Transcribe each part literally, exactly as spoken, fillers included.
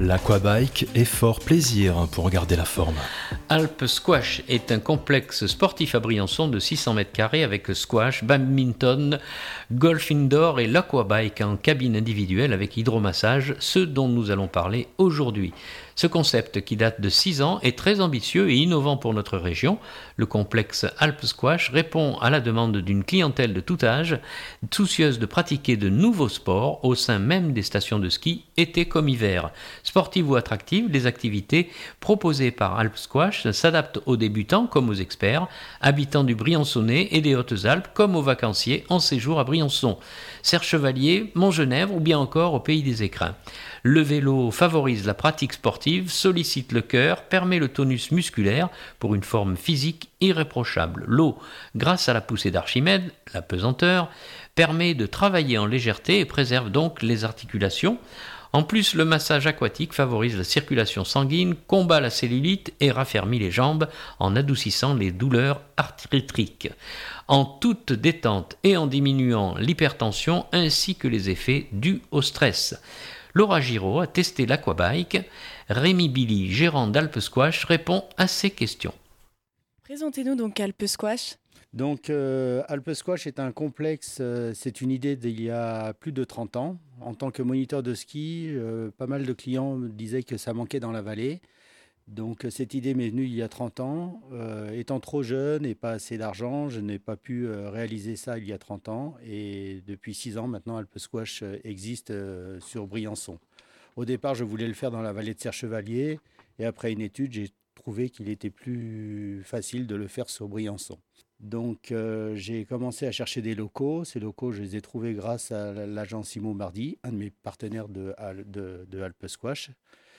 L'aquabike est fort plaisir pour garder la forme. Alpe Squash est un complexe sportif à Briançon de six cents mètres carrés avec squash, badminton, golf indoor et l'aquabike en cabine individuelle avec hydromassage, ce dont nous allons parler aujourd'hui. Ce concept, qui date de six ans, est très ambitieux et innovant pour notre région. Le complexe Alpe Squash répond à la demande d'une clientèle de tout âge, soucieuse de pratiquer de nouveaux sports au sein même des stations de ski, été comme hiver. Sportives ou attractives, les activités proposées par Alpe Squash s'adaptent aux débutants comme aux experts, habitants du Briançonnais et des Hautes-Alpes comme aux vacanciers en séjour à Briançon, Serre-Chevalier, Montgenèvre ou bien encore au Pays des Écrins. Le vélo favorise la pratique sportive, sollicite le cœur, permet le tonus musculaire pour une forme physique irréprochable. L'eau, grâce à la poussée d'Archimède, la pesanteur, permet de travailler en légèreté et préserve donc les articulations. En plus, le massage aquatique favorise la circulation sanguine, combat la cellulite et raffermit les jambes en adoucissant les douleurs arthritiques, en toute détente et en diminuant l'hypertension ainsi que les effets dus au stress. Laura Giraud a testé l'aquabike. Rémi Billy, gérant d'Alpe Squash, répond à ces questions. Présentez-nous donc Alpe Squash. Donc euh, Alpe Squash est un complexe, euh, c'est une idée d'il y a plus de trente ans. En tant que moniteur de ski, euh, pas mal de clients me disaient que ça manquait dans la vallée. Donc cette idée m'est venue il y a trente ans. Euh, étant trop jeune et pas assez d'argent, je n'ai pas pu euh, réaliser ça il y a trente ans. Et depuis six ans maintenant, Alpe Squash existe euh, sur Briançon. Au départ, je voulais le faire dans la vallée de Serre-Chevalier. Et après une étude, j'ai trouvé qu'il était plus facile de le faire sur Briançon. Donc euh, j'ai commencé à chercher des locaux. Ces locaux, je les ai trouvés grâce à l'agence Imo Mardi, un de mes partenaires de, de, de Alpe Squash.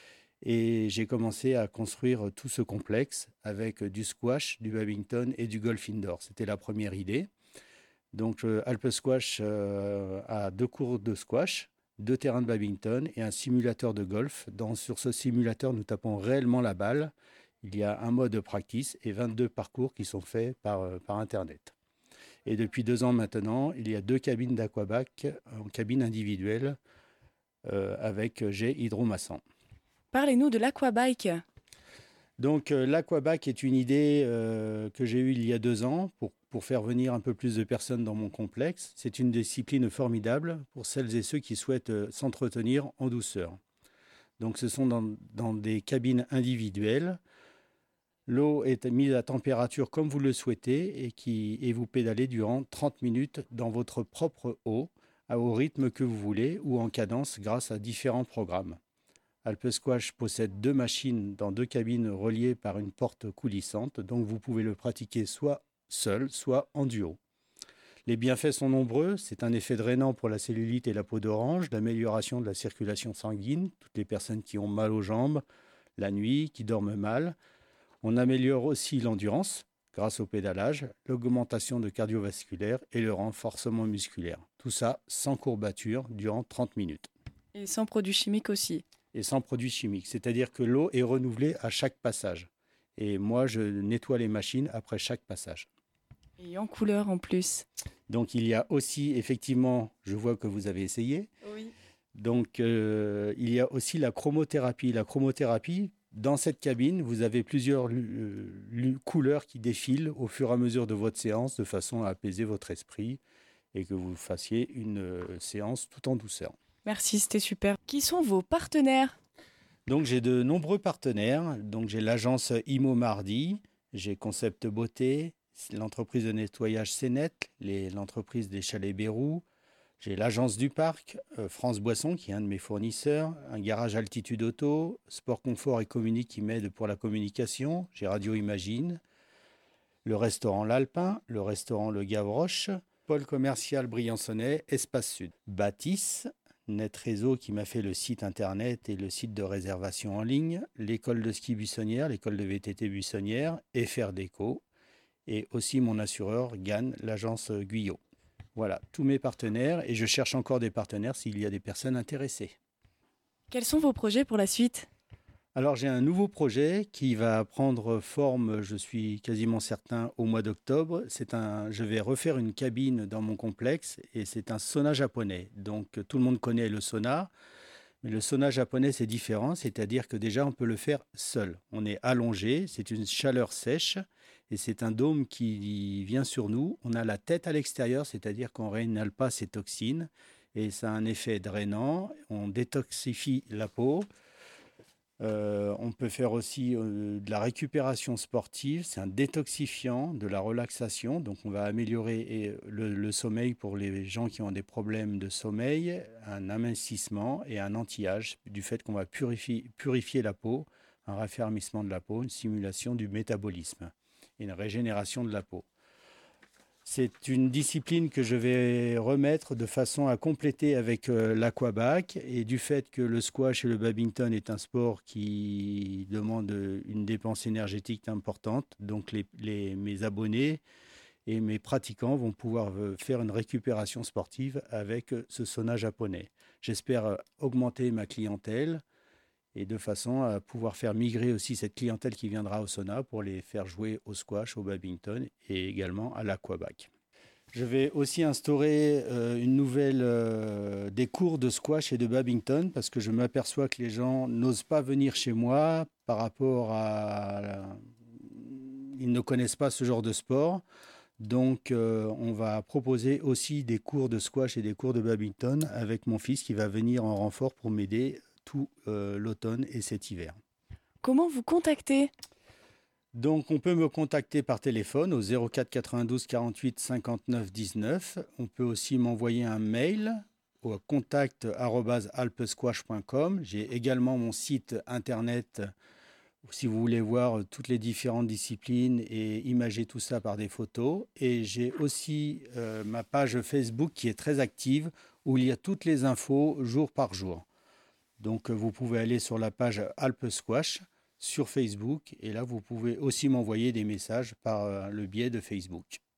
Et j'ai commencé à construire tout ce complexe avec du squash, du badminton et du golf indoor. C'était la première idée. Donc euh, Alpe Squash euh, a deux cours de squash, deux terrains de badminton et un simulateur de golf. Dans, sur ce simulateur, nous tapons réellement la balle. Il y a un mode de practice et vingt-deux parcours qui sont faits par, euh, par Internet. Et depuis deux ans maintenant, il y a deux cabines d'aquabike en cabine individuelle euh, avec jet hydromassant. Parlez-nous de l'aquabike. Donc euh, l'aquabike est une idée euh, que j'ai eue il y a deux ans pour, pour faire venir un peu plus de personnes dans mon complexe. C'est une discipline formidable pour celles et ceux qui souhaitent euh, s'entretenir en douceur. Donc ce sont dans, dans des cabines individuelles. L'eau est mise à température comme vous le souhaitez et, qui, et vous pédalez durant trente minutes dans votre propre eau, au rythme que vous voulez ou en cadence grâce à différents programmes. Alpe Squash possède deux machines dans deux cabines reliées par une porte coulissante, donc vous pouvez le pratiquer soit seul, soit en duo. Les bienfaits sont nombreux, c'est un effet drainant pour la cellulite et la peau d'orange, l'amélioration de la circulation sanguine, toutes les personnes qui ont mal aux jambes, la nuit, qui dorment mal. On améliore aussi l'endurance grâce au pédalage, l'augmentation de cardiovasculaire et le renforcement musculaire. Tout ça sans courbature durant trente minutes. Et sans produits chimiques aussi. Et sans produits chimiques, c'est-à-dire que l'eau est renouvelée à chaque passage. Et moi, je nettoie les machines après chaque passage. Et en couleur en plus. Donc il y a aussi, effectivement, je vois que vous avez essayé. Oui. Donc euh, il y a aussi la chromothérapie. La chromothérapie, dans cette cabine, vous avez plusieurs euh, couleurs qui défilent au fur et à mesure de votre séance de façon à apaiser votre esprit et que vous fassiez une euh, séance tout en douceur. Merci, c'était super. Qui sont vos partenaires ? Donc j'ai de nombreux partenaires. Donc j'ai l'agence Imo Mardi, j'ai Concept Beauté, l'entreprise de nettoyage Cénet, les, l'entreprise des chalets Bérou. J'ai l'agence du parc, euh, France Boisson, qui est un de mes fournisseurs, un garage Altitude Auto, Sport Confort et Communique qui m'aide pour la communication. J'ai Radio Imagine, le restaurant L'Alpin, le restaurant Le Gavroche, pôle commercial Briançonnais, Espace Sud. Bâtisse, Net Réseau qui m'a fait le site internet et le site de réservation en ligne, l'école de ski Buissonnière, l'école de V T T Buissonnière, F R Déco et aussi mon assureur Gann, l'agence Guyot. Voilà, tous mes partenaires et je cherche encore des partenaires s'il y a des personnes intéressées. Quels sont vos projets pour la suite ? Alors j'ai un nouveau projet qui va prendre forme, je suis quasiment certain, au mois d'octobre. C'est un, je vais refaire une cabine dans mon complexe et c'est un sauna japonais. Donc tout le monde connaît le sauna, Mais le sauna japonais, c'est différent, c'est-à-dire que déjà, on peut le faire seul. On est allongé, c'est une chaleur sèche et c'est un dôme qui vient sur nous. On a la tête à l'extérieur, c'est-à-dire qu'on n'inhale pas ces toxines et ça a un effet drainant. On détoxifie la peau. Euh, on peut faire aussi euh, de la récupération sportive, c'est un détoxifiant, de la relaxation, donc on va améliorer et le, le sommeil pour les gens qui ont des problèmes de sommeil, un amincissement et un anti-âge du fait qu'on va purifier, purifier la peau, un raffermissement de la peau, une stimulation du métabolisme et une régénération de la peau. C'est une discipline que je vais remettre de façon à compléter avec euh, l'aquabac. Et du fait que le squash et le badminton est un sport qui demande une dépense énergétique importante, donc les, les, mes abonnés et mes pratiquants vont pouvoir euh, faire une récupération sportive avec euh, ce sauna japonais. J'espère euh, augmenter ma clientèle et de façon à pouvoir faire migrer aussi cette clientèle qui viendra au sauna pour les faire jouer au squash, au badminton et également à l'aquabac. Je vais aussi instaurer euh, une nouvelle, euh, des cours de squash et de badminton parce que je m'aperçois que les gens n'osent pas venir chez moi par rapport à... Ils ne connaissent pas ce genre de sport. Donc, euh, on va proposer aussi des cours de squash et des cours de badminton avec mon fils qui va venir en renfort pour m'aider tout euh, l'automne et cet hiver. Comment vous contacter ? Donc, on peut me contacter par téléphone au zéro quatre quatre-vingt-douze quarante-huit cinquante-neuf dix-neuf. On peut aussi m'envoyer un mail au contact arobase alpesquash point com. J'ai également mon site internet si vous voulez voir toutes les différentes disciplines et imager tout ça par des photos. Et j'ai aussi euh, ma page Facebook qui est très active où il y a toutes les infos jour par jour. Donc, vous pouvez aller sur la page Alpesquash sur Facebook et là, vous pouvez aussi m'envoyer des messages par le biais de Facebook.